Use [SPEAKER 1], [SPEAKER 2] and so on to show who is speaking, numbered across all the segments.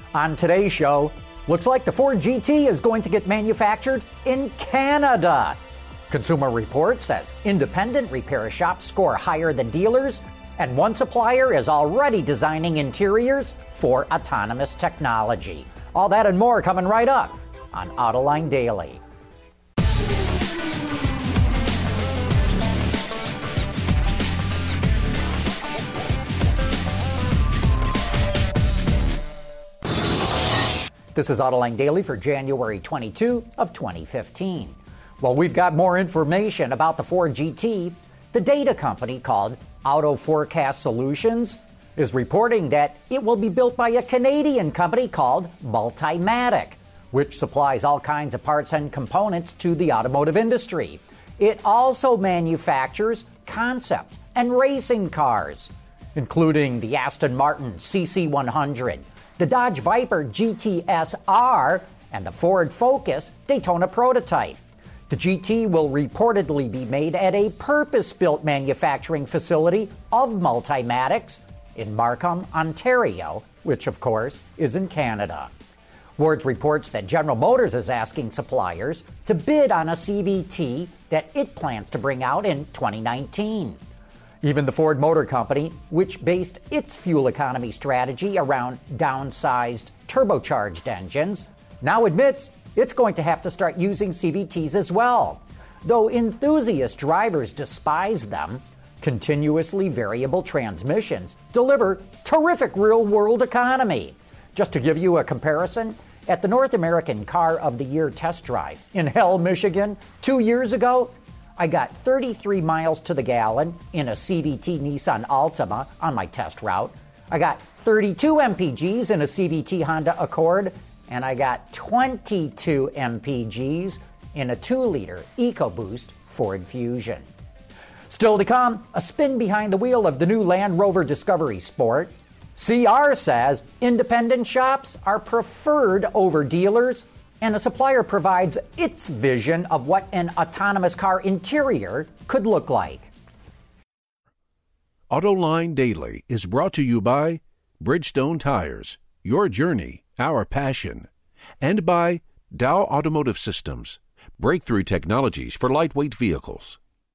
[SPEAKER 1] On today's show, looks like the Ford GT is going to get manufactured in Canada. Consumer Reports says independent repair shops score higher than dealers, and one supplier is already designing interiors for autonomous technology. All that and more coming right up on Autoline Daily. This is Autoline Daily for January 22 of 2015. Well, we've got more information about the Ford GT. The data company called Auto Forecast Solutions is reporting that it will be built by a Canadian company called Multimatic, which supplies all kinds of parts and components to the automotive industry. It also manufactures concept and racing cars, including the Aston Martin CC100, the Dodge Viper GTS-R, and the Ford Focus Daytona prototype. The GT will reportedly be made at a purpose-built manufacturing facility of Multimatics in Markham, Ontario, which of course is in Canada. Wards reports that General Motors is asking suppliers to bid on a CVT that it plans to bring out in 2019. Even the Ford Motor Company, which based its fuel economy strategy around downsized turbocharged engines, now admits it's going to have to start using CVTs as well. Though enthusiast drivers despise them, continuously variable transmissions deliver terrific real-world economy. Just to give you a comparison, at the North American Car of the Year test drive in Hell, Michigan, 2 years ago, I got 33 miles to the gallon in a CVT Nissan Altima on my test route. I got 32 mpgs in a CVT Honda Accord, and I got 22 mpgs in a 2-liter EcoBoost Ford Fusion. Still to come, a spin behind the wheel of the new Land Rover Discovery Sport. CR says independent shops are preferred over dealers, and a supplier provides its vision of what an autonomous car interior could look like.
[SPEAKER 2] Autoline Daily is brought to you by Bridgestone Tires, your journey, our passion, and by Dow Automotive Systems, breakthrough technologies for lightweight vehicles.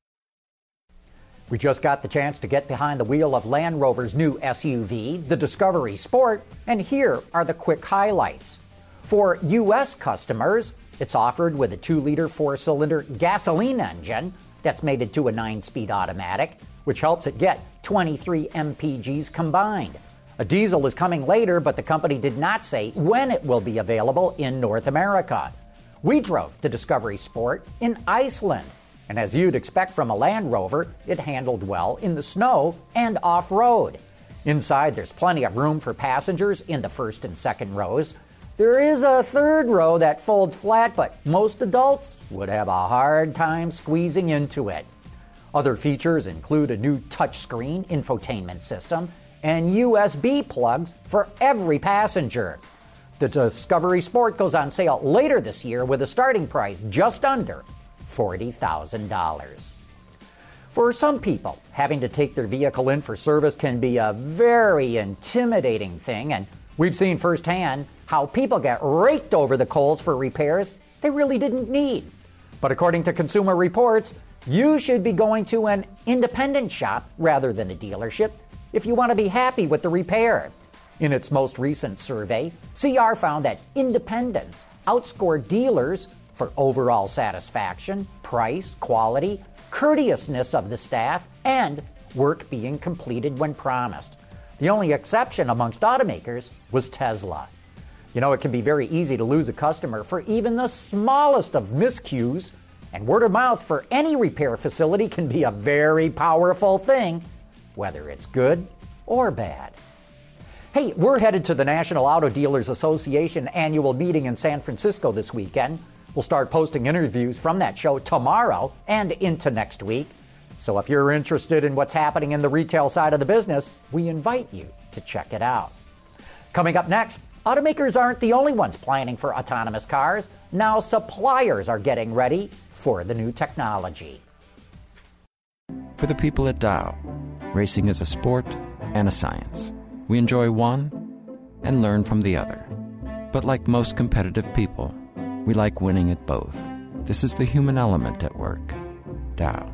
[SPEAKER 1] We just got the chance to get behind the wheel of Land Rover's new SUV, the Discovery Sport, and here are the quick highlights. For U.S. customers, it's offered with a 2-liter 4-cylinder gasoline engine that's mated to a 9-speed automatic, which helps it get 23 mpgs combined. A diesel is coming later, but the company did not say when it will be available in North America. We drove the Discovery Sport in Iceland, and as you'd expect from a Land Rover, it handled well in the snow and off-road. Inside, there's plenty of room for passengers in the first and second rows. There is a third row that folds flat, but most adults would have a hard time squeezing into it. Other features include a new touchscreen infotainment system and USB plugs for every passenger. The Discovery Sport goes on sale later this year with a starting price just under $40,000. For some people, having to take their vehicle in for service can be a very intimidating thing, and we've seen firsthand how people get raked over the coals for repairs they really didn't need. But according to Consumer Reports, you should be going to an independent shop rather than a dealership if you want to be happy with the repair. In its most recent survey, CR found that independents outscore dealers for overall satisfaction, price, quality, courteousness of the staff, and work being completed when promised. The only exception amongst automakers was Tesla. You know, it can be very easy to lose a customer for even the smallest of miscues, and word of mouth for any repair facility can be a very powerful thing, whether it's good or bad. Hey, we're headed to the National Auto Dealers Association annual meeting in San Francisco this weekend. We'll start posting interviews from that show tomorrow and into next week. So if you're interested in what's happening in the retail side of the business, we invite you to check it out. Coming up next, automakers aren't the only ones planning for autonomous cars. Now suppliers are getting ready for the new technology.
[SPEAKER 3] For the people at Dow, racing is a sport and a science. We enjoy one and learn from the other. But like most competitive people, we like winning at both. This is the human element at work. Dow.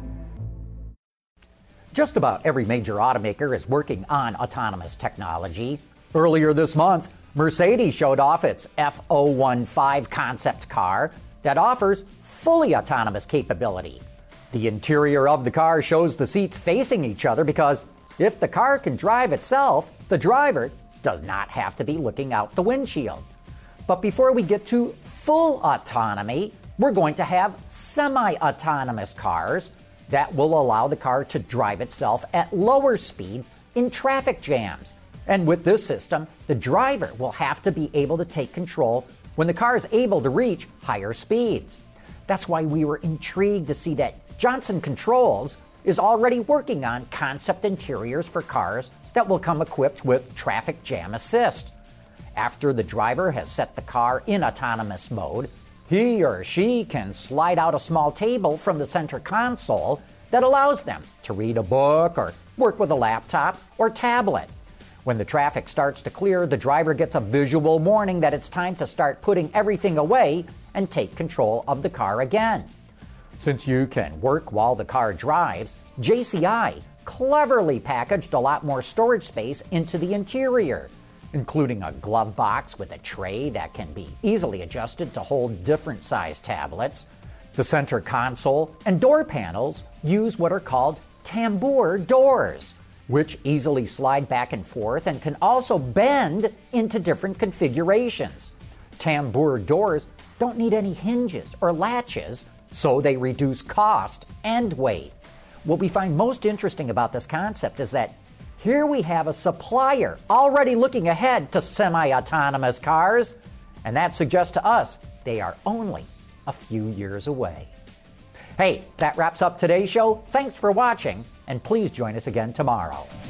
[SPEAKER 1] Just about every major automaker is working on autonomous technology. Earlier this month, Mercedes showed off its F015 concept car that offers fully autonomous capability. The interior of the car shows the seats facing each other because if the car can drive itself, the driver does not have to be looking out the windshield. But before we get to full autonomy, we're going to have semi-autonomous cars that will allow the car to drive itself at lower speeds in traffic jams. And with this system, the driver will have to be able to take control when the car is able to reach higher speeds. That's why we were intrigued to see that Johnson Controls is already working on concept interiors for cars that will come equipped with traffic jam assist. After the driver has set the car in autonomous mode, he or she can slide out a small table from the center console that allows them to read a book or work with a laptop or tablet. When the traffic starts to clear, the driver gets a visual warning that it's time to start putting everything away and take control of the car again. Since you can work while the car drives, JCI cleverly packaged a lot more storage space into the interior, including a glove box with a tray that can be easily adjusted to hold different size tablets. The center console and door panels use what are called tambour doors, which easily slide back and forth and can also bend into different configurations. Tambour doors don't need any hinges or latches, so they reduce cost and weight. What we find most interesting about this concept is that here we have a supplier already looking ahead to semi-autonomous cars, and that suggests to us they are only a few years away. Hey, that wraps up today's show. Thanks for watching, and please join us again tomorrow.